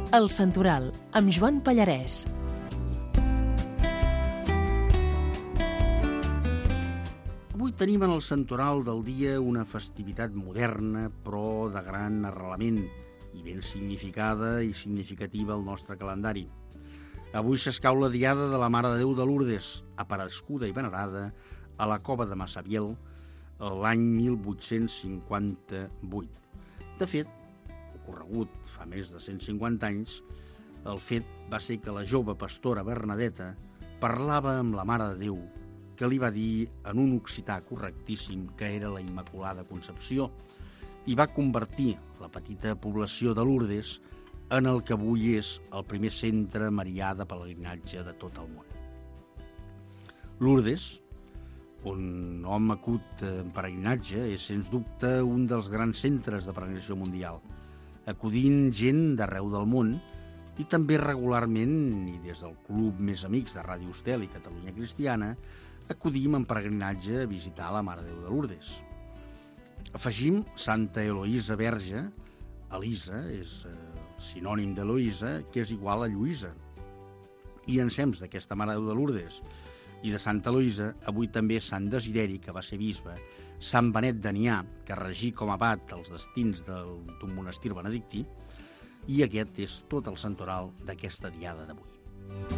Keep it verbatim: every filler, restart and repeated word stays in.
El Santoral, amb Joan Pallarès. Avui tenim en el Santoral del dia una festivitat moderna, però de gran arrelament i ben significada i significativa al nostre calendari. Avui s'escau la diada de la Mare de Déu de Lourdes, apareguda i venerada a la cova de Massabiel l'any mil vuit-cents cinquanta-vuit. De fet, ocorregut fa més de cent cinquanta anys, el fet va ser que la jove pastora Bernadeta parlava amb la Mare de Déu, que li va dir en un occità correctíssim que era la Immaculada Concepció, i va convertir la petita població de Lourdes en el que avui és el primer centre marià de pelegrinatge de tot el món. Lourdes, un home acut en peregrinatge, és sens dubte un dels grans centres de peregrinació mundial, acudint gent d'arreu del món i també regularment, i des del Club Més Amics de Ràdio Estel i Catalunya Cristiana, acudim en peregrinatge a visitar la Mare de Déu de Lourdes. Afegim Santa Eloïsa Verge. Elisa és eh, sinònim d'Eloïsa, que és igual a Lluïsa. I ensems d'aquesta Mare de Déu de Lourdes i de Santa Eloïsa, avui també Sant Desideri, que va ser bisbe, Sant Benet d'Anià, que regí com a abat els destins d'un monestir benedictí, i aquest és tot el santoral d'aquesta diada d'avui.